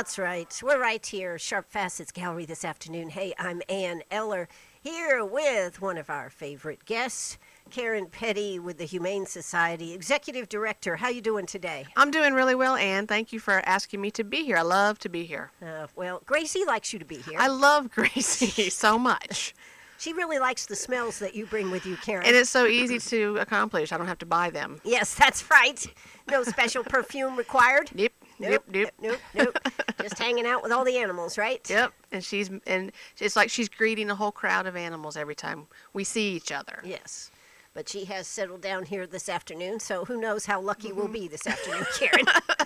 That's right. We're right here, Sharp Facets Gallery this afternoon. Hey, I'm Ann Eller here with one of our favorite guests, Karen Petty with the Humane Society, Executive Director. How you doing today? I'm doing really well, Ann. Thank you for asking me to be here. I love to be here. Well, Gracie likes you to be here. I love Gracie so much. She really likes the smells that you bring with you, Karen. And it's so easy to accomplish. I don't have to buy them. Yes, that's right. No special perfume required. Yep. Nope. Just hanging out with all the animals, right? Yep. And it's like she's greeting a whole crowd of animals every time we see each other. Yes. But she has settled down here this afternoon, so who knows how lucky we'll be this afternoon, Karen.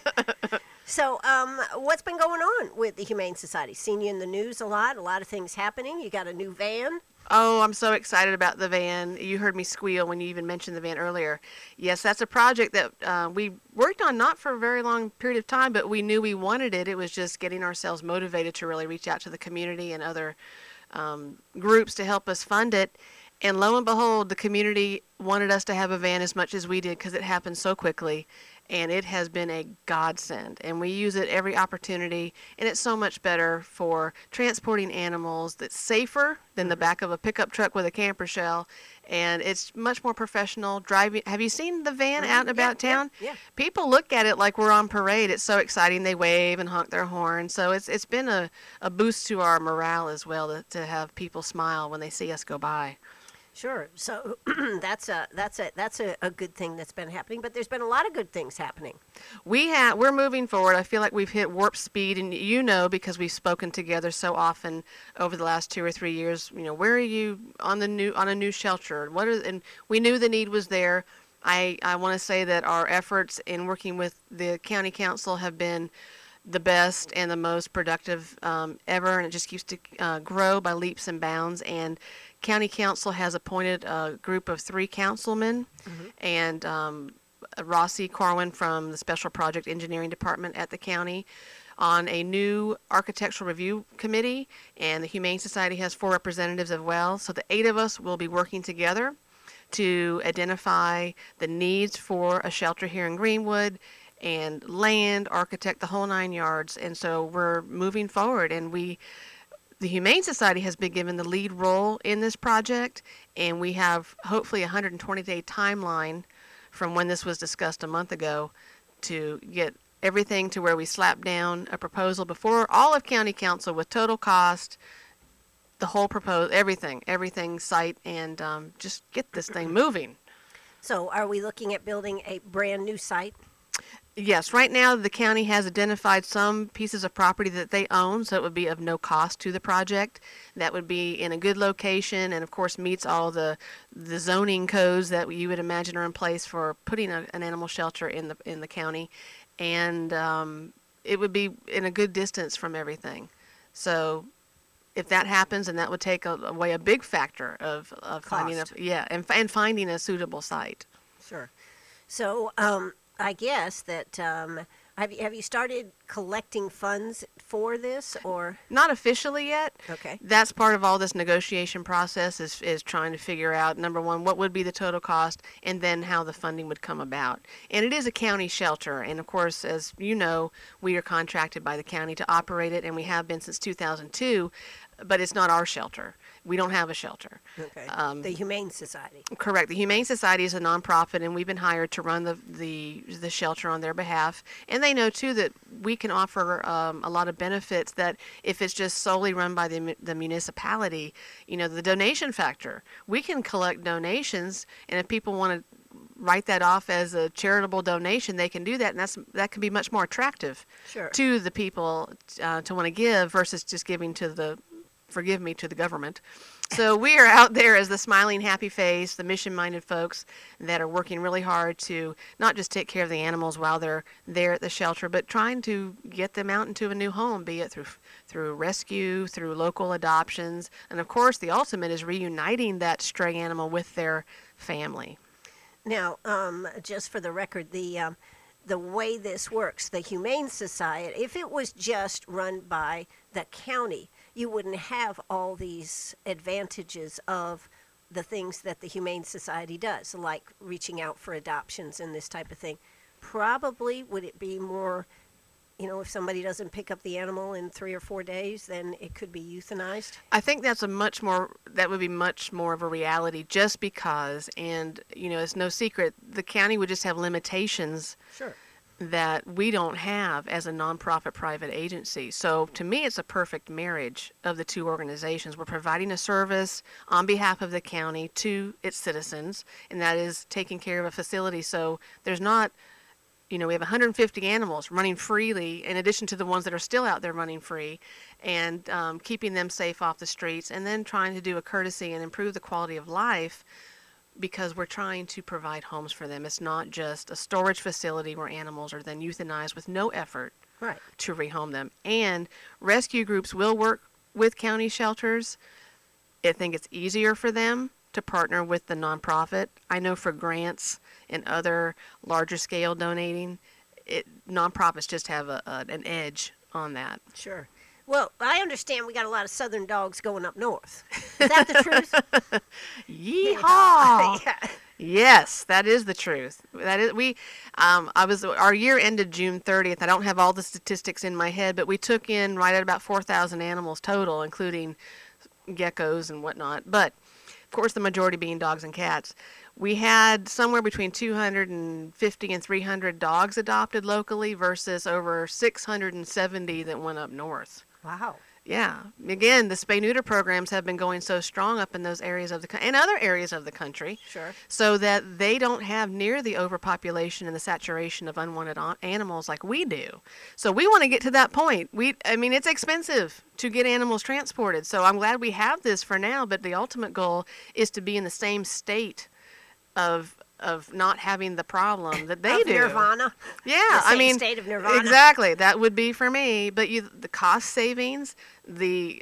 So, what's been going on with the Humane Society? Seen you in the news a lot of things happening. You got a new van. Oh, I'm so excited about the van. You heard me squeal when you even mentioned the van earlier. Yes, that's a project that we worked on not for a very long period of time, but we knew we wanted it. It was just getting ourselves motivated to really reach out to the community and other groups to help us fund it. And lo and behold, the community wanted us to have a van as much as we did because it happened so quickly. And it has been a godsend. And we use it every opportunity. And it's so much better for transporting animals. That's safer than the back of a pickup truck with a camper shell. And it's much more professional driving. Have you seen the van out and about town? Yeah. People look at it like we're on parade. It's so exciting. They wave and honk their horn. So it's been a boost to our morale as well to have people smile when they see us go by. Sure. So that's a good thing that's been happening. But there's been a lot of good things happening. We're moving forward. I feel like we've hit warp speed, and because we've spoken together so often over the last 2 or 3 years. Where are you on a new shelter? And we knew the need was there. I want to say that our efforts in working with the county council have been the best and the most productive ever, and it just keeps to grow by leaps and bounds. And County Council has appointed a group of 3 councilmen, and Rossi Corwin from the Special Project Engineering Department at the county on a new architectural review committee, and the Humane Society has 4 representatives as well. So the 8 of us will be working together to identify the needs for a shelter here in Greenwood and land, architect, the whole 9 yards. And so we're moving forward, and the Humane Society has been given the lead role in this project, and we have hopefully a 120-day timeline from when this was discussed a month ago to get everything to where we slap down a proposal before all of County Council with total cost, the whole everything site, and just get this thing moving. So are we looking at building a brand new site? Yes, right now the county has identified some pieces of property that they own, so it would be of no cost to the project. That would be in a good location and, of course, meets all the zoning codes that you would imagine are in place for putting an animal shelter in the county. And it would be in a good distance from everything. So if that happens, and that would take away a big factor of finding and finding a suitable site. Sure. So I guess that have you started collecting funds for this, or not officially yet? Okay. That's part of all this negotiation process is trying to figure out, number one, what would be the total cost, and then how the funding would come about. And it is a county shelter, and of course, as you know, we are contracted by the county to operate it, and we have been since 2002. But it's not our shelter. We don't have a shelter. Okay. The Humane Society. Correct. The Humane Society is a nonprofit, and we've been hired to run the shelter on their behalf. And they know too that we can offer a lot of benefits that if it's just solely run by the municipality, the donation factor. We can collect donations, and if people want to write that off as a charitable donation, they can do that, and that can be much more attractive to the people to want to give versus just giving to the government. So we are out there as the smiling, happy face, the mission-minded folks that are working really hard to not just take care of the animals while they're there at the shelter, but trying to get them out into a new home, be it through rescue, through local adoptions, and of course the ultimate is reuniting that stray animal with their family. Now, just for the record, the way this works, the Humane Society, if it was just run by the county, you wouldn't have all these advantages of the things that the Humane Society does, like reaching out for adoptions and this type of thing. Probably would it be more if somebody doesn't pick up the animal in 3 or 4 days, then it could be euthanized? I think that would be much more of a reality just because, and, it's no secret, the county would just have limitations Sure. that we don't have as a nonprofit private agency. So to me, it's a perfect marriage of the two organizations. We're providing a service on behalf of the county to its citizens, and that is taking care of a facility. So there's not, we have 150 animals running freely in addition to the ones that are still out there running free, and keeping them safe off the streets, and then trying to do a courtesy and improve the quality of life, because we're trying to provide homes for them. It's not just a storage facility where animals are then euthanized with no effort Right. to rehome them. And rescue groups will work with county shelters. I think it's easier for them to partner with the nonprofit. I know for grants and other larger scale donating, nonprofits just have an edge on that. Sure. Well, I understand we got a lot of southern dogs going up north. Is that the truth? Yeehaw! Yeah. Yes, that is the truth. That is our year ended June 30th. I don't have all the statistics in my head, but we took in right at about 4,000 animals total, including geckos and whatnot. But of course, the majority being dogs and cats. We had somewhere between 250 and 300 dogs adopted locally versus over 670 that went up north. Wow. Yeah. Again, the spay-neuter programs have been going so strong up in those areas of and other areas of the country. Sure. So that they don't have near the overpopulation and the saturation of unwanted animals like we do. So we want to get to that point. It's expensive to get animals transported. So I'm glad we have this for now, but the ultimate goal is to be in the same state of not having the problem that they Of do. Nirvana. Yeah, The same state of nirvana. Exactly. That would be for me. But the cost savings, the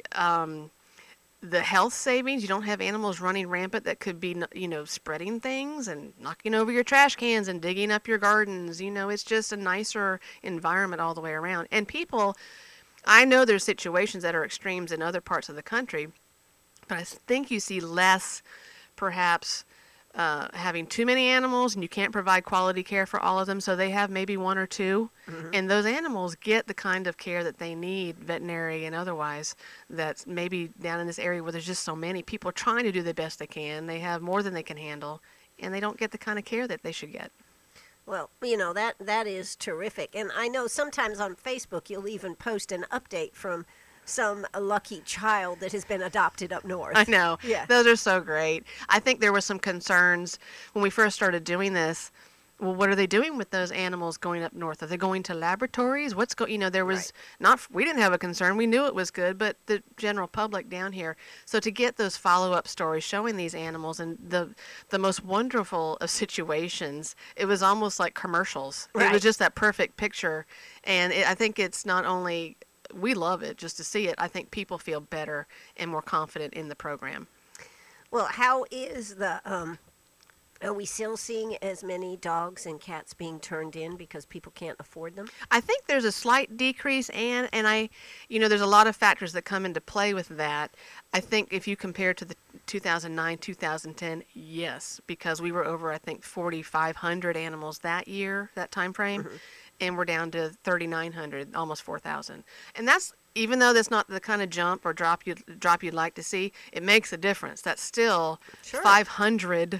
health savings. You don't have animals running rampant that could be, spreading things and knocking over your trash cans and digging up your gardens. It's just a nicer environment all the way around. And people, I know there's situations that are extremes in other parts of the country, but I think you see less, perhaps, having too many animals and you can't provide quality care for all of them, so they have maybe one or two, and those animals get the kind of care that they need, veterinary and otherwise, that's maybe down in this area where there's just so many people trying to do the best they can. They have more than they can handle, and they don't get the kind of care that they should get. Well, that is terrific. And I know sometimes on Facebook you'll even post an update from some lucky child that has been adopted up north. I know. Yeah. Those are so great. I think there were some concerns when we first started doing this. Well, what are they doing with those animals going up north? Are they going to laboratories? There was we didn't have a concern. We knew it was good, but the general public down here. So to get those follow-up stories showing these animals and the most wonderful of situations, it was almost like commercials. Right. It was just that perfect picture. And I think it's not only, we love it just to see it. I think people feel better and more confident in the program. Well, how is are we still seeing as many dogs and cats being turned in because people can't afford them? I think there's a slight decrease, and there's a lot of factors that come into play with that. I think if you compare to the 2009, 2010, yes, because we were over, I think, 4,500 animals that year, that time frame, and we're down to 3,900, almost 4,000. And that's, even though that's not the kind of jump or drop you'd like to see, it makes a difference. That's still 500.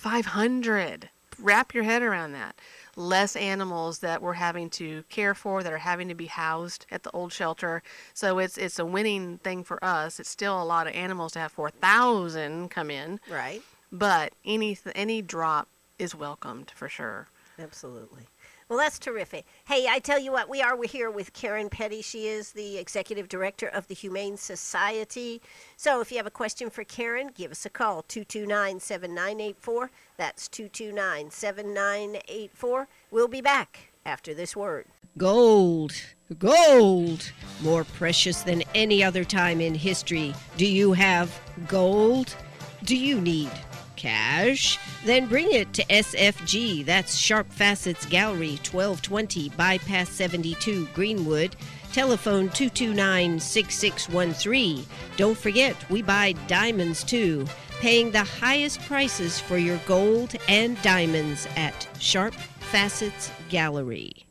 Wrap your head around that. Less animals that we're having to care for, that are having to be housed at the old shelter. So it's a winning thing for us. It's still a lot of animals to have 4,000 come in. Right. But any drop is welcomed for sure. Absolutely. Well, that's terrific. Hey, I tell you what, we're here with Karen Petty. She is the Executive Director of the Humane Society. So if you have a question for Karen, give us a call, 229-7984. That's 229-7984. We'll be back after this word. Gold. Gold. More precious than any other time in history. Do you have gold? Do you need cash? Then bring it to SFG. That's Sharp Facets Gallery, 1220 Bypass 72, Greenwood. Telephone 229-6613. Don't forget, we buy diamonds too. Paying the highest prices for your gold and diamonds at Sharp Facets Gallery.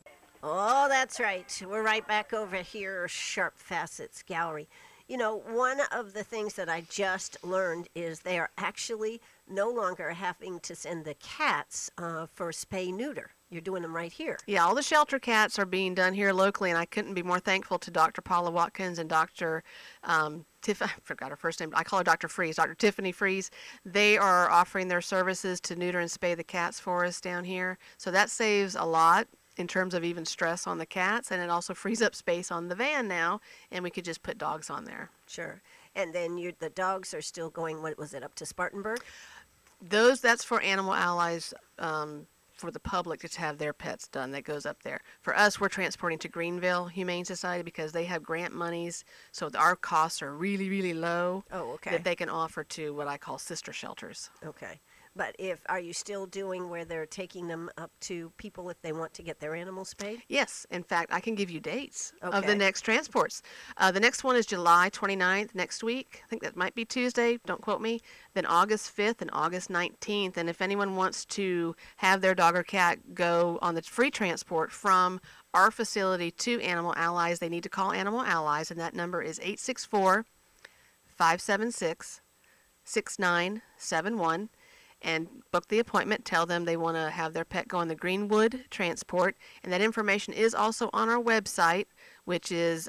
Oh, that's right. We're right back over here, Sharp Facets Gallery. You know, one of the things that I just learned is they are actually no longer having to send the cats for spay neuter. You're doing them right here. Yeah, all the shelter cats are being done here locally, and I couldn't be more thankful to Dr. Paula Watkins and Dr. I forgot her first name. I call her Dr. Freeze, Dr. Tiffany Freeze. They are offering their services to neuter and spay the cats for us down here. So that saves a lot in terms of even stress on the cats, and it also frees up space on the van now, and we could just put dogs on there. Sure. And then the dogs are still going, what was it, up to Spartanburg? That's for Animal Allies, for the public to have their pets done. That goes up there. For us, we're transporting to Greenville Humane Society because they have grant monies, so our costs are really, really low. Oh, okay. That they can offer to what I call sister shelters. Okay. But are you still doing where they're taking them up to people if they want to get their animals spayed? Yes. In fact, I can give you dates of Okay. the next transports. The next one is July 29th, next week. I think that might be Tuesday. Don't quote me. Then August 5th and August 19th. And if anyone wants to have their dog or cat go on the free transport from our facility to Animal Allies, they need to call Animal Allies, and that number is 864-576-6971. And book the appointment. Tell them they want to have their pet go on the Greenwood transport. And that information is also on our website, which is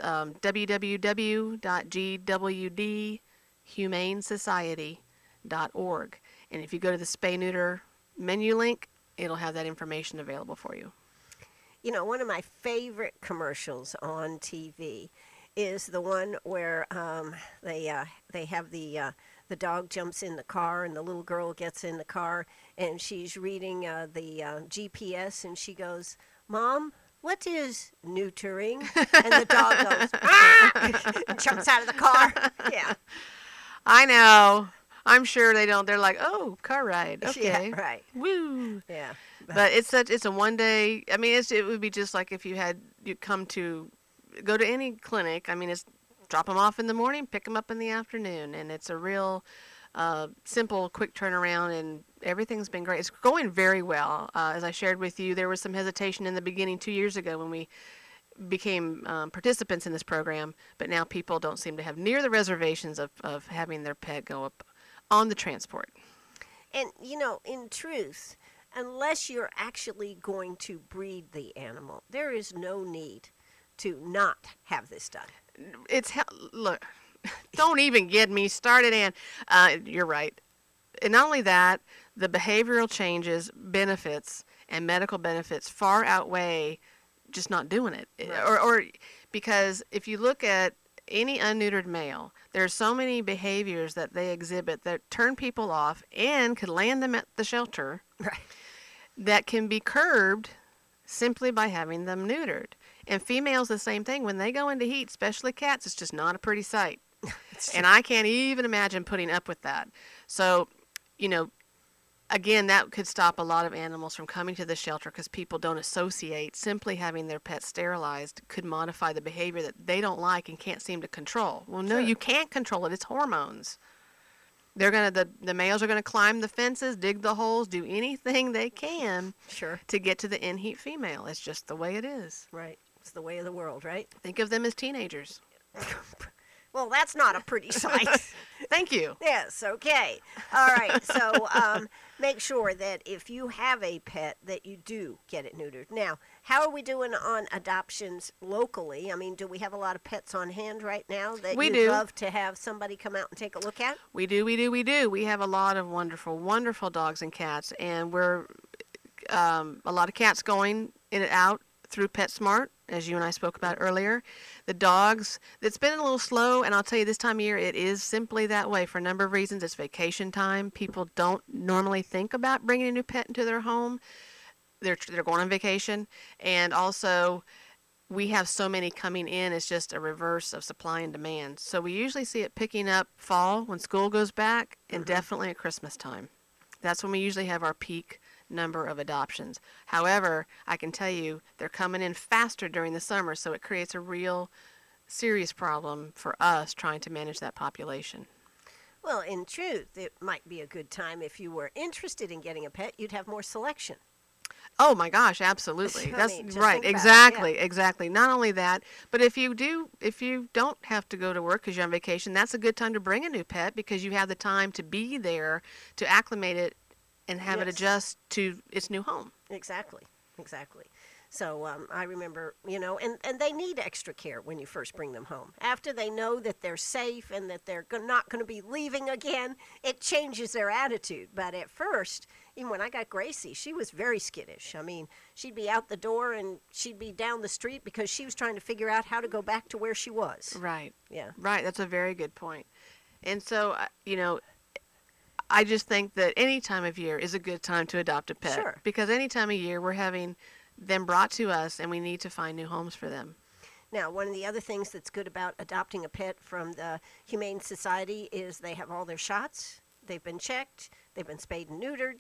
www.gwdhumanesociety.org. And if you go to the Spay Neuter menu link, it'll have that information available for you. You know, one of my favorite commercials on TV is the one where they have the dog jumps in the car and the little girl gets in the car and she's reading the GPS and she goes, "Mom, what is neutering?" And the dog goes, "Ah!" and jumps out of the car. Yeah. I know. I'm sure they don't. They're like, "Oh, car ride. Okay." Yeah, right. Woo. Yeah. But it's a one day. I mean, it would be just like if you go to any clinic. I mean, it's drop them off in the morning, pick them up in the afternoon, and it's a real simple, quick turnaround, and everything's been great. It's going very well. As I shared with you, there was some hesitation in the beginning 2 years ago when we became participants in this program, but now people don't seem to have near the reservations of having their pet go up on the transport. And, you know, in truth, unless you're actually going to breed the animal, there is no need to not have this done. Look, don't even get me started, Ann. You're right. And not only that, the behavioral changes, benefits, and medical benefits far outweigh just not doing it. Right. Or because if you look at any unneutered male, there are so many behaviors that they exhibit that turn people off and could land them at the shelter. Right. That can be curbed simply by having them neutered. And females, the same thing. When they go into heat, especially cats, it's just not a pretty sight. And I can't even imagine putting up with that. So, you know, again, that could stop a lot of animals from coming to the shelter because people don't associate simply having their pets sterilized could modify the behavior that they don't like and can't seem to control. Well, no, Sure. you can't control it. It's hormones. The males are gonna climb the fences, dig the holes, do anything they can Sure. to get to the in-heat female. It's just the way it is. Right. It's the way of the world, right? Think of them as teenagers. Well, that's not a pretty sight. Thank you. Yes, okay. All right, so make sure that if you have a pet that you do get it neutered. Now, how are we doing on adoptions locally? I mean, do we have a lot of pets on hand right now that We you'd do. love to have somebody come out and take a look at? We do. We have a lot of wonderful, wonderful dogs and cats, and we're a lot of cats going in and out through PetSmart, as you and I spoke about earlier. The dogs, it's been a little slow, and I'll tell you this time of year, it is simply that way for a number of reasons. It's vacation time. People don't normally think about bringing a new pet into their home. They're going on vacation, and also we have so many coming in. It's just a reverse of supply and demand. So we usually see it picking up fall when school goes back, and definitely at Christmas time. That's when we usually have our peak number of adoptions. However, I can tell you they're coming in faster during the summer, so it creates a real serious problem for us trying to manage that population. Well, in truth, it might be a good time if you were interested in getting a pet, you'd have more selection. Oh my gosh, absolutely. I That's mean, just right. think about it, Exactly, exactly. Not only that, but if you don't have to go to work because you're on vacation, that's a good time to bring a new pet because you have the time to be there to acclimate it and have it Yes. adjust to its new home. Exactly, exactly. So I remember, and they need extra care when you first bring them home. After they know that they're safe and that they're not going to be leaving again, it changes their attitude. But at first, even when I got Gracie, she was very skittish. I mean, she'd be out the door and she'd be down the street because she was trying to figure out how to go back to where she was. Right. Yeah. Right. That's a very good point. And so, I just think that any time of year is a good time to adopt a pet. Sure. Because any time of year we're having them brought to us and we need to find new homes for them. Now, one of the other things that's good about adopting a pet from the Humane Society is they have all their shots. They've been checked. They've been spayed and neutered.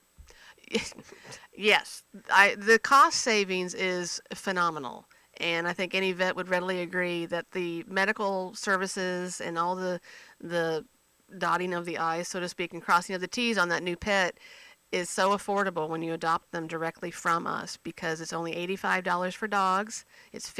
Yes. The cost savings is phenomenal. And I think any vet would readily agree that the medical services and all the dotting of the I's, so to speak, and crossing of the T's on that new pet is so affordable when you adopt them directly from us because it's only $85 for dogs. It's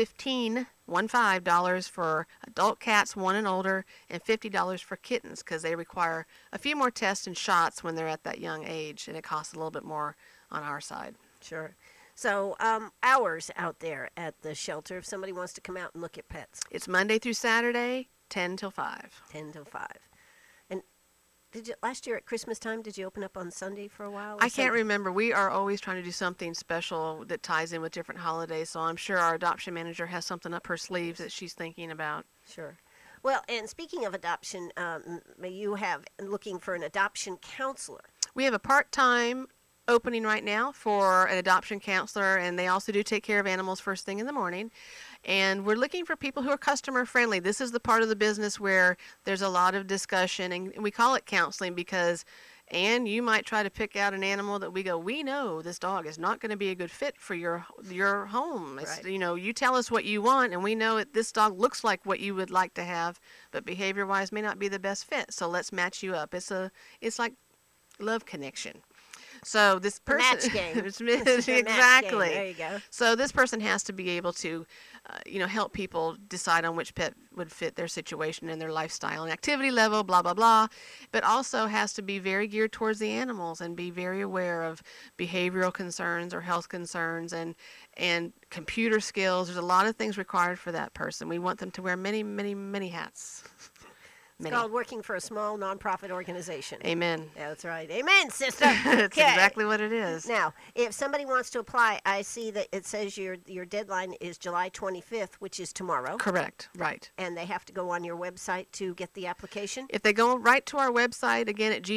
$15 for adult cats, 1 and older, and $50 for kittens because they require a few more tests and shots when they're at that young age, and it costs a little bit more on our side. Sure. So hours out there at the shelter if somebody wants to come out and look at pets. It's Monday through Saturday, 10 till 5. 10 till 5. And last year at Christmas time, did you open up on Sunday for a while? I can't remember. We are always trying to do something special that ties in with different holidays, so I'm sure our adoption manager has something up her sleeves that she's thinking about. Sure. Well, and speaking of adoption, you have looking for an adoption counselor. We have a part-time opening right now for an adoption counselor, and they also do take care of animals first thing in the morning. And we're looking for people who are customer friendly. This is the part of the business where there's a lot of discussion, and we call it counseling because, and you might try to pick out an animal that we know this dog is not going to be a good fit for your home. It's, Right. You tell us what you want, and we know this dog looks like what you would like to have, but behavior-wise may not be the best fit. So let's match you up. It's like love connection. So this person, match game. Exactly. Match game. There you go. So this person has to be able to, help people decide on which pet would fit their situation and their lifestyle and activity level, blah, blah, blah. But also has to be very geared towards the animals and be very aware of behavioral concerns or health concerns and computer skills. There's a lot of things required for that person. We want them to wear many, many, many hats. It's called working for a small nonprofit organization. Amen. Yeah, that's right. Amen, sister. That's Okay. exactly what it is. Now, if somebody wants to apply, I see that it says your deadline is July 25th, which is tomorrow. Correct. Right. And they have to go on your website to get the application? If they go right to our website, again at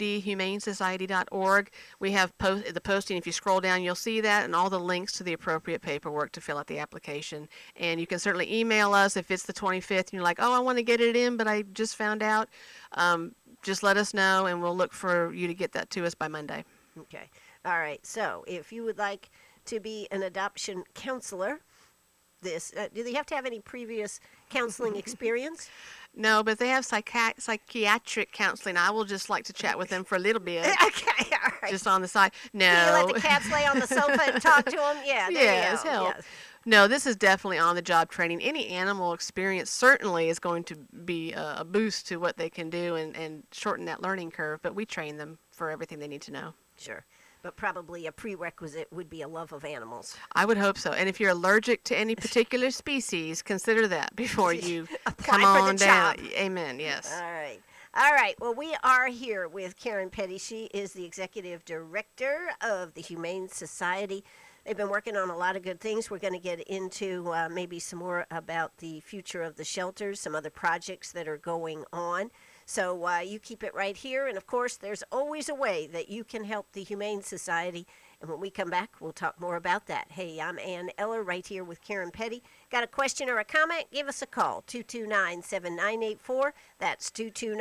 gwdhumanesociety.org, we have the posting. If you scroll down, you'll see that and all the links to the appropriate paperwork to fill out the application. And you can certainly email us if it's the 25th and you're like, oh, I want to get it in, but I just found out. Just let us know, and we'll look for you to get that to us by Monday. Okay. All right. So if you would like to be an adoption counselor, do they have to have any previous counseling experience? No, but they have psychiatric counseling. I will just like to chat with them for a little bit. Okay. All right. Just on the side. No. Do you let the cats lay on the sofa and talk to them? Yeah. There Yes, you go. help. Yes. No, this is definitely on-the-job training. Any animal experience certainly is going to be a boost to what they can do and shorten that learning curve, but we train them for everything they need to know. Sure. But probably a prerequisite would be a love of animals. I would hope so. And if you're allergic to any particular species, consider that before you Apply come for the on down. job. Amen, yes. All right. All right. Well, we are here with Karen Petty. She is the executive director of the Humane Society. They've been working on a lot of good things. We're going to get into maybe some more about the future of the shelters, some other projects that are going on. So you keep it right here. And, of course, there's always a way that you can help the Humane Society. And when we come back, we'll talk more about that. Hey, I'm Ann Eller right here with Karen Petty. Got a question or a comment? Give us a call, 229-7984. That's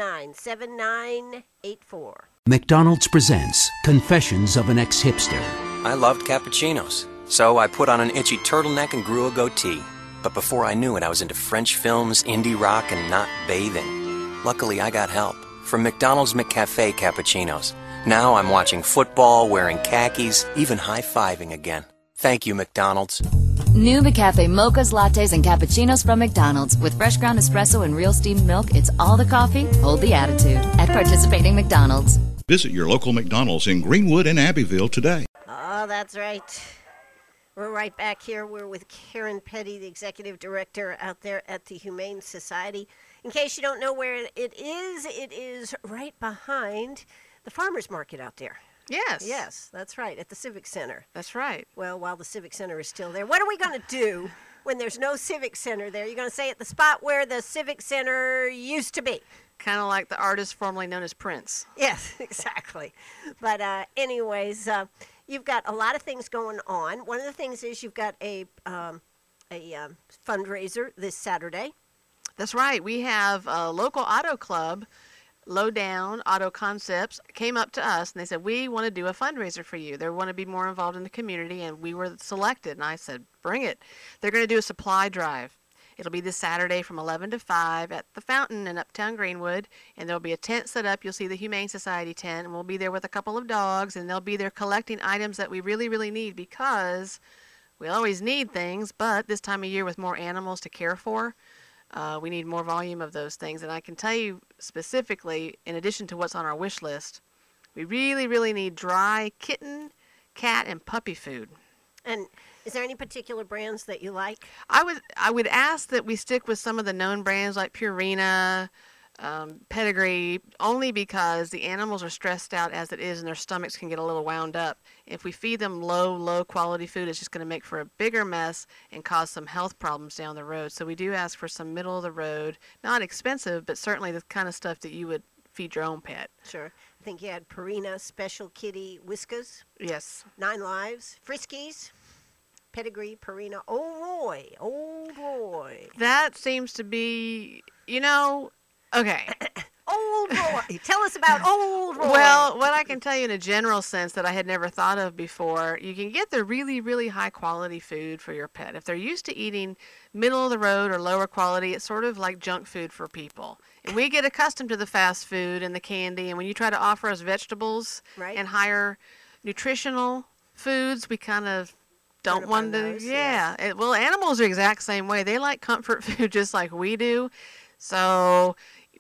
229-7984. McDonald's presents Confessions of an Ex-Hipster. I loved cappuccinos, so I put on an itchy turtleneck and grew a goatee. But before I knew it, I was into French films, indie rock, and not bathing. Luckily, I got help from McDonald's McCafe cappuccinos. Now I'm watching football, wearing khakis, even high-fiving again. Thank you, McDonald's. New McCafe mochas, lattes, and cappuccinos from McDonald's. With fresh ground espresso and real steamed milk, it's all the coffee, hold the attitude. At participating McDonald's. Visit your local McDonald's in Greenwood and Abbeville today. Oh, that's right. We're right back here. We're with Karen Petty, the executive director out there at the Humane Society. In case you don't know where it is right behind the farmers market out there. Yes. Yes, that's right, at the Civic Center. That's right. Well, while the Civic Center is still there, what are we going to do when there's no Civic Center there? You're going to say at the spot where the Civic Center used to be. Kind of like the artist formerly known as Prince. Yes, exactly. But anyways, you've got a lot of things going on. One of the things is you've got a fundraiser this Saturday. That's right. We have a local auto club, Low Down Auto Concepts, came up to us and they said, we want to do a fundraiser for you. They want to be more involved in the community, and we were selected. And I said, bring it. They're going to do a supply drive. It'll be this Saturday from 11 to 5 at the Fountain in Uptown Greenwood, and there'll be a tent set up. You'll see the Humane Society tent, and we'll be there with a couple of dogs, and they'll be there collecting items that we really, really need, because we always need things, but this time of year with more animals to care for, we need more volume of those things. And I can tell you specifically, in addition to what's on our wish list, we really, really need dry kitten, cat, and puppy food. And is there any particular brands that you like? I would ask that we stick with some of the known brands like Purina, Pedigree, only because the animals are stressed out as it is and their stomachs can get a little wound up. If we feed them low quality food, it's just going to make for a bigger mess and cause some health problems down the road. So we do ask for some middle of the road, not expensive, but certainly the kind of stuff that you would feed your own pet. Sure. I think you had Purina Special Kitty Whiskas. Yes. 9 Lives, Friskies, Pedigree, Purina, Old Roy. That seems to be, okay. Old Roy. Tell us about Old Roy. Well, what I can tell you in a general sense that I had never thought of before, you can get the really, really high quality food for your pet. If they're used to eating middle of the road or lower quality, it's sort of like junk food for people. And we get accustomed to the fast food and the candy, and when you try to offer us vegetables Right. and higher nutritional foods, we kind of don't Turn want up to. our nose, Yeah. Well, animals are the exact same way. They like comfort food just like we do. So,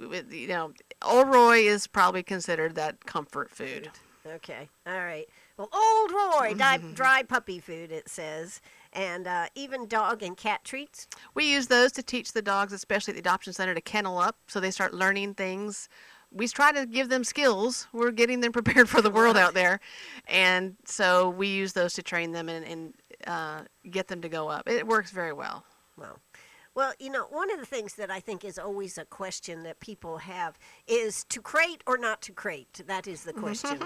Old Roy is probably considered that comfort food. Okay. All right. Well, Old Roy, dry puppy food, it says. And even dog and cat treats. We use those to teach the dogs, especially at the adoption center, to kennel up so they start learning things. We try to give them skills. We're getting them prepared for the world out there. And so we use those to train them and get them to go up. It works very well. Well, one of the things that I think is always a question that people have is to crate or not to crate. That is the question.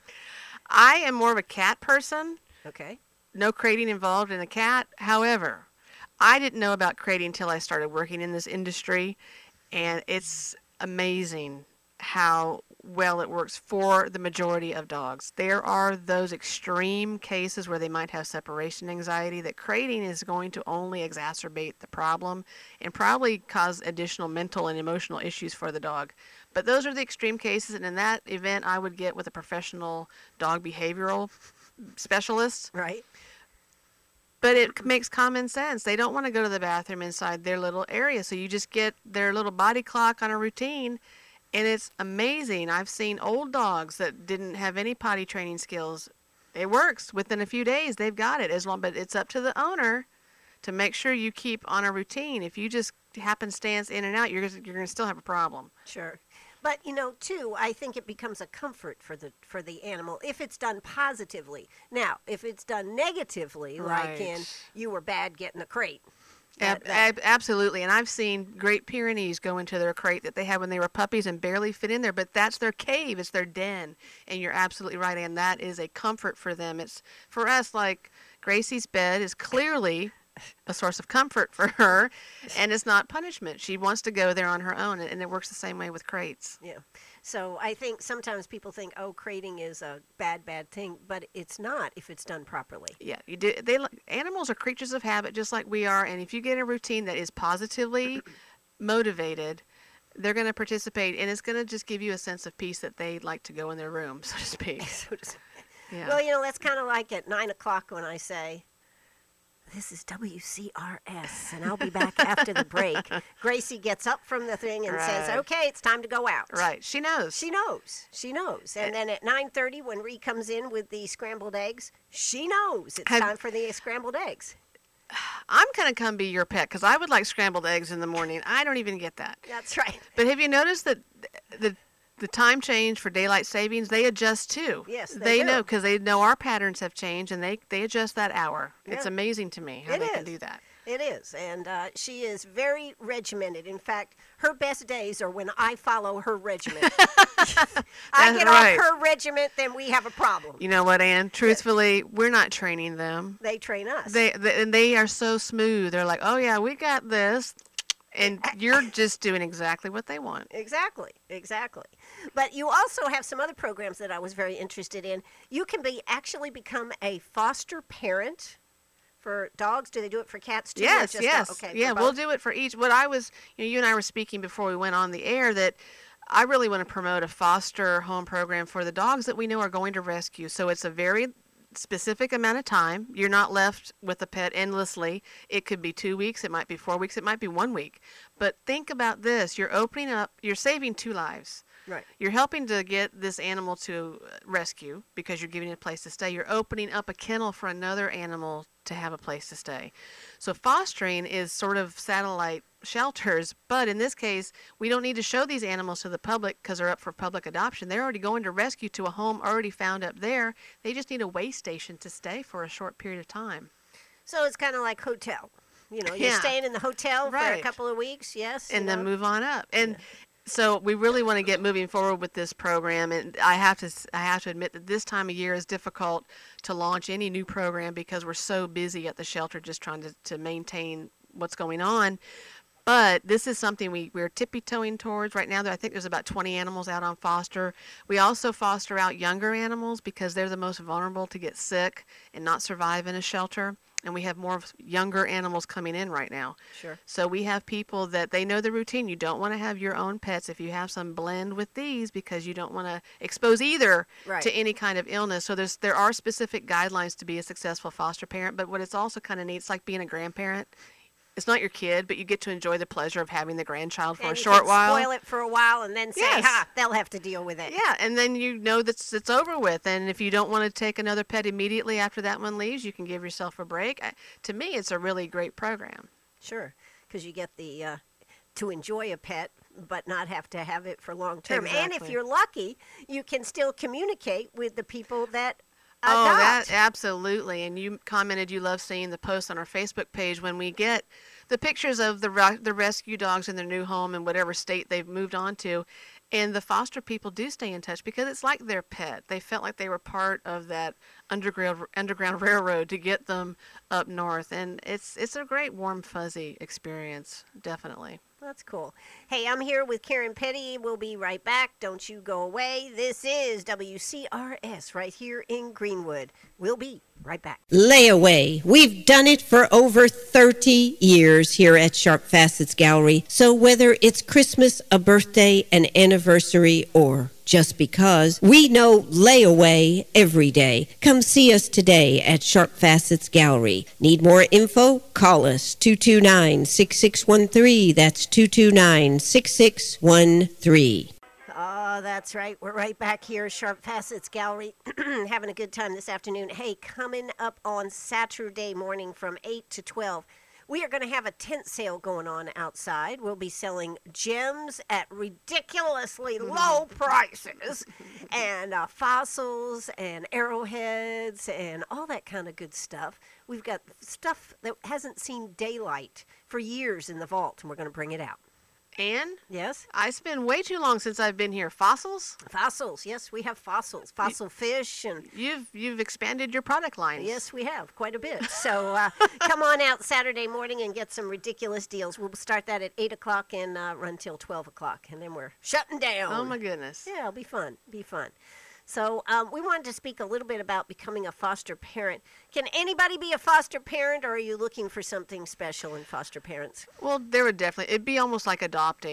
I am more of a cat person. Okay. No crating involved in a cat. However, I didn't know about crating until I started working in this industry, and it's amazing how well it works for the majority of dogs. There are those extreme cases where they might have separation anxiety that crating is going to only exacerbate the problem and probably cause additional mental and emotional issues for the dog. But those are the extreme cases, and in that event I would get with a professional dog behavioral specialist. Right. But it makes common sense. They don't want to go to the bathroom inside their little area, so you just get their little body clock on a routine. And it's amazing. I've seen old dogs that didn't have any potty training skills. It works. Within a few days, they've got it. But it's up to the owner to make sure you keep on a routine. If you just happenstance in and out, you're going to still have a problem. Sure. But, too, I think it becomes a comfort for the animal if it's done positively. Now, if it's done negatively, like in you were bad getting a crate. Absolutely. And I've seen Great Pyrenees go into their crate that they had when they were puppies and barely fit in there, but that's their cave. It's their den. And you're absolutely right, and that is a comfort for them. It's for us, like Gracie's bed is clearly a source of comfort for her, and it's not punishment. She wants to go there on her own, and it works the same way with crates. Yeah. So I think sometimes people think, crating is a bad thing, but it's not if it's done properly. Yeah, you do. Animals are creatures of habit just like we are, and if you get a routine that is positively motivated, they're going to participate, and it's going to just give you a sense of peace that they like to go in their room, so to speak. Yeah. Well, that's kind of like at 9 o'clock when I say, "This is WCRS, and I'll be back after the break." Gracie gets up from the thing and says, Right. "Okay, it's time to go out." Right. She knows. She knows. She knows. And then at 9:30, when Ree comes in with the scrambled eggs, she knows it's time for the scrambled eggs. I'm going to come be your pet because I would like scrambled eggs in the morning. I don't even get that. That's right. But have you noticed that the time change for daylight savings, they adjust too? Yes, they they know do. because they know our patterns have changed, and they adjust that hour. It's Yeah. amazing to me how It they can is. do that. It is. And she is very regimented. In fact, her best days are when I follow her regiment. I That's get right. off her regiment, then we have a problem. You know what, Ann? Truthfully, we're not training them. They train us. And they are so smooth. They're like, oh yeah, we got this, and you're just doing exactly what they want. Exactly. But you also have some other programs that I was very interested in. You can actually become a foster parent for dogs. Do they do it for cats too? or Yes, just yes. Okay, Yeah, for we'll both? do it for each. What I was, you and I were speaking before we went on the air that I really want to promote a foster home program for the dogs that we know are going to rescue. So it's a very specific amount of time. You're not left with a pet endlessly. It could be 2 weeks, it might be 4 weeks, it might be 1 week. But think about this. You're saving 2 lives. Right. You're helping to get this animal to rescue because you're giving it a place to stay. You're opening up a kennel for another animal to have a place to stay. So fostering is sort of satellite shelters, but in this case, we don't need to show these animals to the public because they're up for public adoption. They're already going to rescue to a home already found up there. They just need a way station to stay for a short period of time. So it's kind of like hotel. You're Yeah. staying in the hotel for a Right. couple of weeks, yes. And then move on up. And so we really want to get moving forward with this program, and I have to admit that this time of year is difficult to launch any new program because we're so busy at the shelter just trying to maintain what's going on. But this is something we're tippy-toeing towards right now. I think there's about 20 animals out on foster. We also foster out younger animals because they're the most vulnerable to get sick and not survive in a shelter. And we have more younger animals coming in right now. Sure. So we have people that they know the routine. You don't want to have your own pets. If you have some, blend with these because you don't want to expose either Right. to any kind of illness. So there are specific guidelines to be a successful foster parent. But what it's also kind of neat, it's like being a grandparent. It's not your kid, but you get to enjoy the pleasure of having the grandchild for and a you short can while. spoil it for a while and then say, Yes. they'll have to deal with it. Yeah, and then you know that it's over with. And if you don't want to take another pet immediately after that one leaves, you can give yourself a break. To me, it's a really great program. Sure, because you get the to enjoy a pet, but not have to have it for long term. And if Exactly. you're lucky, you can still communicate with the people that Oh, adopt. that absolutely. And you commented you love seeing the posts on our Facebook page when we get the pictures of the rescue dogs in their new home in whatever state they've moved on to. And the foster people do stay in touch because it's like their pet. They felt like they were part of that underground railroad to get them up north. And it's a great warm, fuzzy experience, definitely. That's cool. Hey, I'm here with Karen Petty. We'll be right back. Don't you go away. This is WCRS right here in Greenwood. We'll be right back. Layaway. We've done it for over 30 years here at Sharp Facets Gallery. So whether it's Christmas, a birthday, an anniversary, or just because, we know layaway every day. Come see us today at Sharp Facets Gallery. Need more info? Call us 229-6613. That's 229-6613. Oh, that's right. We're right back here, Sharp Facets Gallery, having a good time this afternoon. Hey, coming up on Saturday morning from 8 to 12, we are going to have a tent sale going on outside. We'll be selling gems at ridiculously low prices and fossils and arrowheads and all that kind of good stuff. We've got stuff that hasn't seen daylight for years in the vault, and we're going to bring it out. And Yes? it's been way too long since I've been here. Fossils? Fossils. Yes, we have fossils. Fossil fish and You've expanded your product lines. yes, we have quite a bit. So come on out Saturday morning and get some ridiculous deals. We'll start that at 8 o'clock and run till 12 o'clock. And then we're shutting down. Oh my goodness. Yeah, it'll be fun. Be fun. So we wanted to speak a little bit about becoming a foster parent. Can anybody be a foster parent, or are you looking for something special in foster parents? Well, it'd be almost like adopting.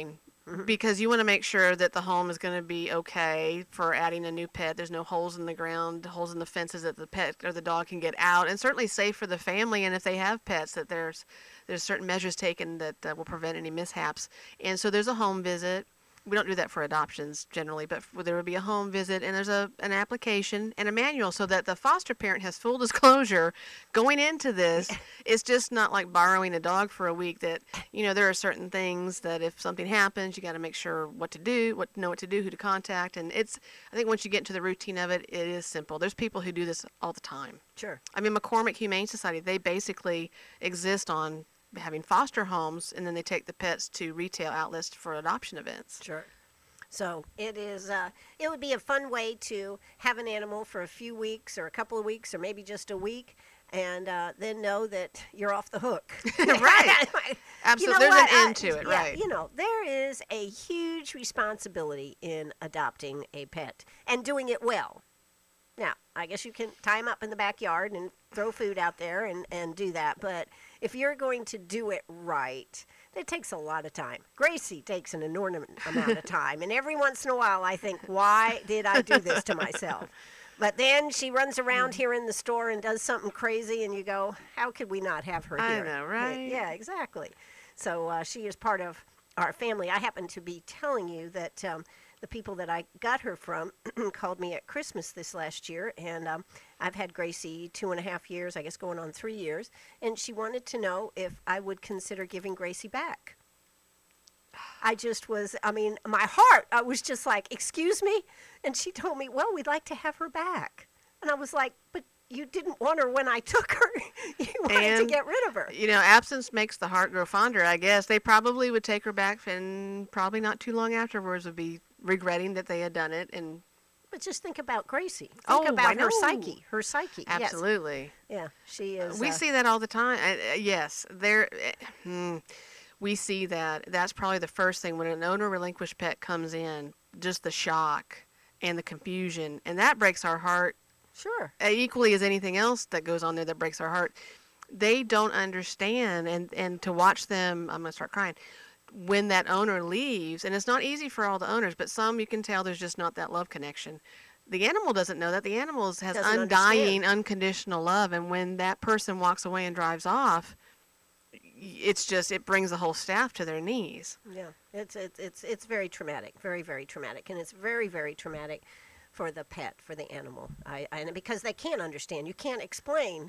because you want to make sure that the home is going to be okay for adding a new pet. There's no holes in the ground, holes in the fences that the pet or the dog can get out, and certainly safe for the family. And if they have pets, that there's certain measures taken that will prevent any mishaps. And so there's a home visit. We don't do that for adoptions generally, but there would be a home visit, and there's an application and a manual so that the foster parent has full disclosure going into this. It's just not like borrowing a dog for a week that, there are certain things that if something happens, you got to make sure what to do, know what to do, who to contact. And I think once you get into the routine of it, it is simple. There's people who do this all the time. Sure. I mean, McCormick Humane Society, they basically exist on having foster homes, and then they take the pets to retail outlets for adoption events. Sure. So it is. It would be a fun way to have an animal for a few weeks, or a couple of weeks, or maybe just a week, and then know that you're off the hook. Right. Absolutely. There's an end to it. Right. There is a huge responsibility in adopting a pet and doing it well. Now, I guess you can tie them up in the backyard and throw food out there and do that. But if you're going to do it right, it takes a lot of time. Gracie takes an enormous amount of time. And every once in a while, I think, why did I do this to myself? But then she runs around here in the store and does something crazy, and you go, how could we not have her here? I know, right? Yeah, exactly. So she is part of our family. I happen to be telling you that the people that I got her from called me at Christmas this last year, and I've had Gracie 2.5 years, I guess going on 3 years, and she wanted to know if I would consider giving Gracie back. My heart, I was just like, excuse me? And she told me, well, we'd like to have her back. And I was like, but you didn't want her when I took her. You wanted to get rid of her. Absence makes the heart grow fonder, I guess. They probably would take her back, and probably not too long afterwards would be regretting that they had done it. But just think about Gracie. Think about her psyche. Her psyche. Absolutely. Yes. Yeah, she is. We see that all the time. Yes, we see that. That's probably the first thing when an owner relinquished pet comes in, just the shock and the confusion, and that breaks our heart. Sure. Equally as anything else that goes on there that breaks our heart. They don't understand, and to watch them, I'm going to start crying, when that owner leaves, and it's not easy for all the owners, but some you can tell there's just not that love connection. The animal doesn't know that. The animal has undying, unconditional love, and when that person walks away and drives off, it brings the whole staff to their knees. Yeah, it's very traumatic, very, very traumatic, and it's very, very traumatic for the pet, for the animal. Because they can't understand. You can't explain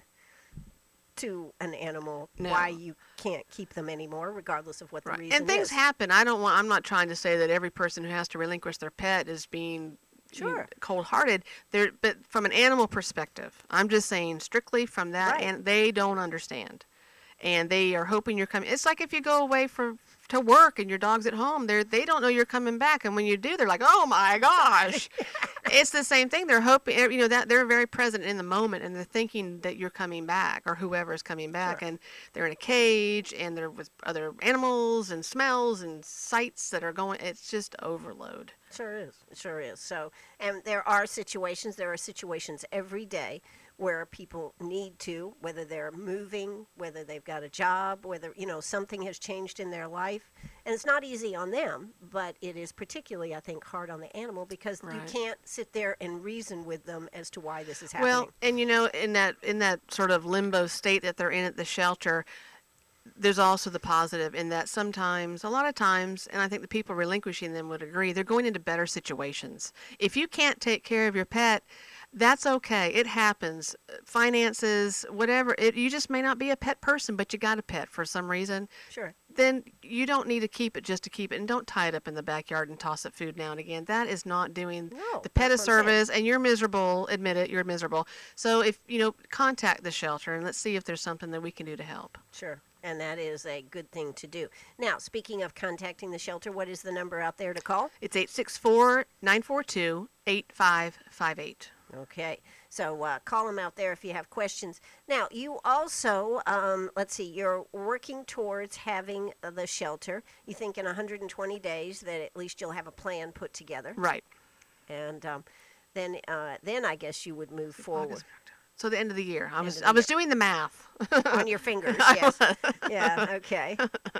to an animal why you can't keep them anymore, regardless of what the reason is. And things happen. I'm not trying to say that every person who has to relinquish their pet is being cold-hearted. But from an animal perspective, I'm just saying strictly from that, and they don't understand. And they are hoping you're coming. It's like if you go away to work and your dog's at home, they don't know you're coming back, and when you do, they're like, oh my gosh. It's the same thing. They're hoping, that they're very present in the moment, and they're thinking that you're coming back, or whoever is coming back. Sure. And they're in a cage, and they're with other animals and smells and sights that are going. It's just overload. Sure is. So, and there are situations every day where people need to, whether they're moving, whether they've got a job, whether, something has changed in their life. And it's not easy on them, but it is particularly, I think, hard on the animal because you can't sit there and reason with them as to why this is happening. Well, and in that sort of limbo state that they're in at the shelter, there's also the positive in that sometimes, a lot of times, and I think the people relinquishing them would agree, they're going into better situations. If you can't take care of your pet, that's okay. It happens. Finances, whatever. You just may not be a pet person, but you got a pet for some reason. Sure. Then you don't need to keep it just to keep it, and don't tie it up in the backyard and toss it food now and again. That is not doing the pet a service, and you're miserable. Admit it, you're miserable. So if contact the shelter and let's see if there's something that we can do to help. Sure. And that is a good thing to do. Now, speaking of contacting the shelter, what is the number out there to call? It's 864-942-8558. Okay, so call them out there if you have questions. Now, you also, you're working towards having the shelter. You think in 120 days that at least you'll have a plan put together. Right. And then I guess you would move forward. So the end of the year. I was End of the doing the math. On your fingers, yes. Yeah, okay.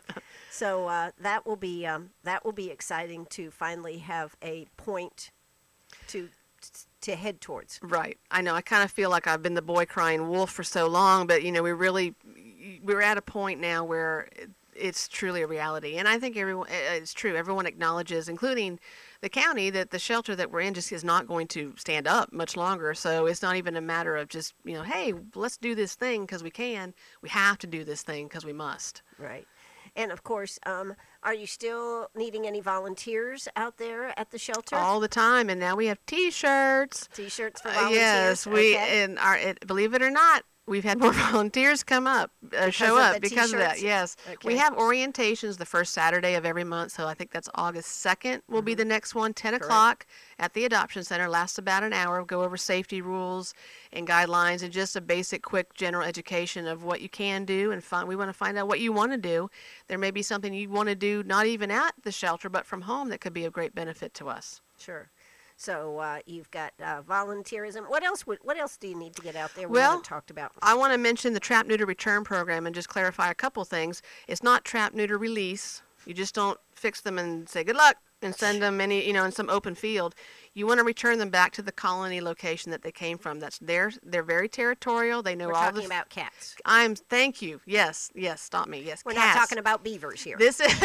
So that will be exciting to finally have a point to head towards. Right. I know. I kind of feel like I've been the boy crying wolf for so long, but we're at a point now where it's truly a reality. And I think it's true. Everyone acknowledges, including the county, that the shelter that we're in just is not going to stand up much longer. So it's not even a matter of just, hey, let's do this thing because we can. We have to do this thing because we must. Right. And of course, are you still needing any volunteers out there at the shelter? All the time. And now we have T-shirts. T-shirts for volunteers? Yes. Believe it or not, we've had more volunteers show up because of that. Yes. Okay. We have orientations the first Saturday of every month. So I think that's August 2nd will be the next one, 10 o'clock at the Adoption Center. Lasts about an hour. We'll go over safety rules and guidelines and just a basic, quick, general education of what you can do. And we want to find out what you want to do. There may be something you want to do, not even at the shelter, but from home that could be of great benefit to us. Sure. So you've got volunteerism. What else do you need to get out there? We Well, haven't talked about. I want to mention the Trap, Neuter, Return program and just clarify a couple things. It's not Trap, Neuter, Release. You just don't fix them and say good luck and send them in some open field. You want to return them back to the colony location that they came from. That's they're very territorial. They know We're all talking about cats. Thank you. Yes. Stop me. Yes. We're cats. not talking about beavers here. This is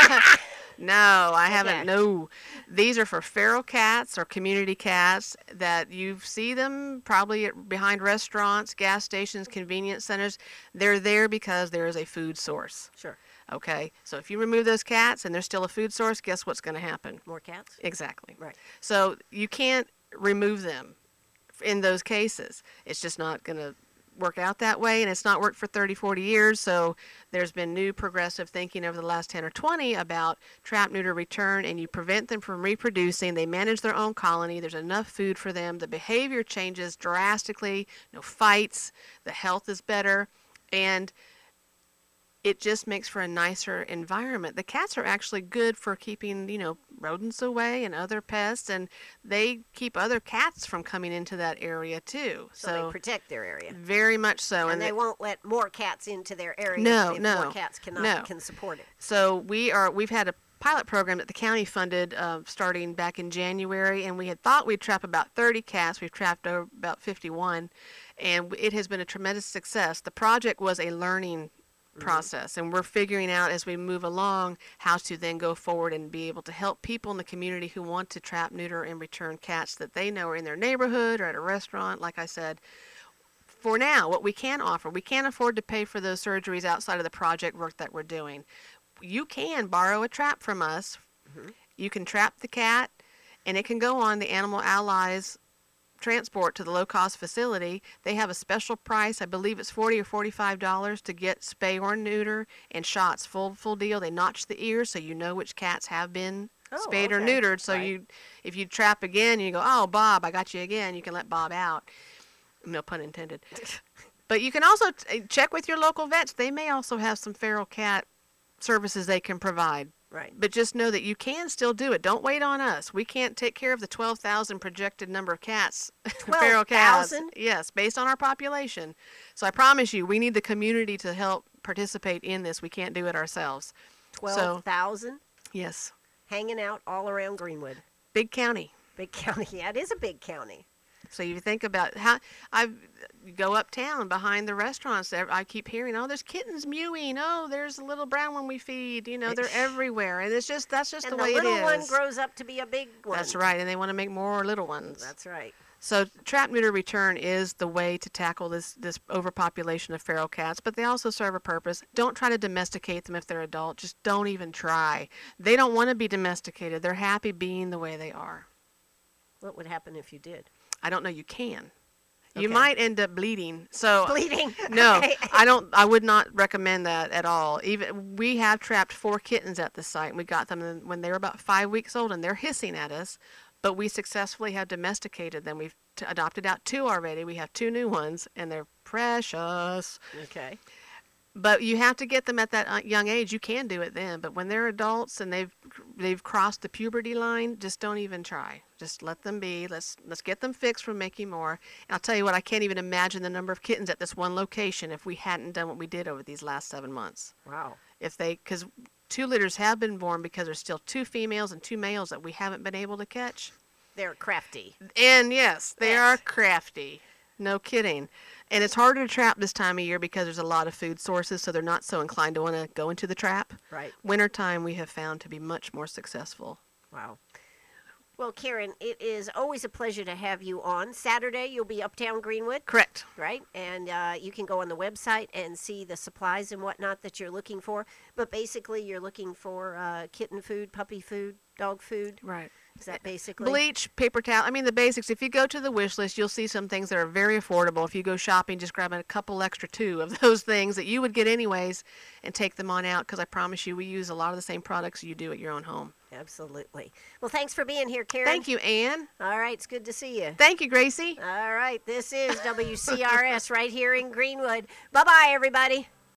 No, I haven't. Okay. No, these are for feral cats or community cats that you see them probably behind restaurants, gas stations, convenience centers. They're there because there is a food source. Sure. Okay, so if you remove those cats and there's still a food source, guess what's going to happen? More cats? Exactly. Right. So you can't remove them in those cases. It's just not going to work out that way, and it's not worked for 30, 40 years, so there's been new progressive thinking over the last 10 or 20 about trap, neuter, return, and you prevent them from reproducing. They manage their own colony. There's enough food for them. The behavior changes drastically. No fights. The health is better, and it just makes for a nicer environment. The cats are actually good for keeping, rodents away and other pests, and they keep other cats from coming into that area too. So they protect their area. Very much so. And they won't let more cats into their area No, if no, more cats can support it. So we've had a pilot program that the county funded starting back in January, and we had thought we'd trap about 30 cats. We've trapped over about 51, and it has been a tremendous success. The project was a learning process, and we're figuring out as we move along how to then go forward and be able to help people in the community who want to trap, neuter, and return cats that they know are in their neighborhood or at a restaurant. Like I said, for now, what we can offer, we can't afford to pay for those surgeries outside of the project work that we're doing. You can borrow a trap from us. You can trap the cat, and it can go on the Animal Allies transport to the low-cost facility. They have a special price. I believe it's $40 or $45 to get spay or neuter and shots. Full deal. They notch the ears so you know which cats have been spayed or neutered. So if you trap again, you go, oh, Bob, I got you again. You can let Bob out. No pun intended. But you can also check with your local vets. They may also have some feral cat services they can provide. Right. But just know that you can still do it. Don't wait on us. We can't take care of the 12,000 projected number of cats, feral cats. 12,000? Yes, based on our population. So I promise you, we need the community to help participate in this. We can't do it ourselves. 12,000? Yes. Hanging out all around Greenwood. Big county. Big county. Yeah, it is a big county. So you think about how you go uptown behind the restaurants. I keep hearing, oh, there's kittens mewing. Oh, there's a little brown one we feed. They're everywhere, and that's just the way it is. And the little one grows up to be a big one. That's right, and they want to make more little ones. That's right. So trap, neuter, return is the way to tackle this overpopulation of feral cats, but they also serve a purpose. Don't try to domesticate them if they're adult. Just don't even try. They don't want to be domesticated. They're happy being the way they are. What would happen if you did? I don't know. You can. You Okay. might end up bleeding. So Bleeding? No, Okay. I would not recommend that at all. Even we have trapped 4 kittens at the site, and we got them when they were about 5 weeks old, and they're hissing at us. But we successfully have domesticated them. We've adopted out 2 already. We have 2 new ones, and they're precious. Okay. But you have to get them at that young age. You can do it then, but when they're adults and they've crossed the puberty line, just don't even try. Just let them be. Let's get them fixed from making more. And I'll tell you what, I can't even imagine the number of kittens at this one location if we hadn't done what we did over these last 7 months. Wow. Because 2 litters have been born because there's still 2 females and 2 males that we haven't been able to catch. They're crafty. And yes, they Yes. are crafty. No kidding. And it's harder to trap this time of year because there's a lot of food sources, so they're not so inclined to want to go into the trap. Right. Wintertime we have found to be much more successful. Wow. Well, Karen, it is always a pleasure to have you on. Saturday, you'll be uptown Greenwood, Correct. right? And you can go on the website and see the supplies and whatnot that you're looking for. But basically, you're looking for kitten food, puppy food, dog food. Right. Is that basically? Bleach, paper towel. I mean, the basics. If you go to the wish list, you'll see some things that are very affordable. If you go shopping, just grab a couple extra 2 of those things that you would get anyways and take them on out, because I promise you we use a lot of the same products you do at your own home. Absolutely. Well, thanks for being here, Karen. Thank you, Ann. All right, it's good to see you. Thank you, Gracie. All right, this is WCRS right here in Greenwood. Bye-bye, everybody.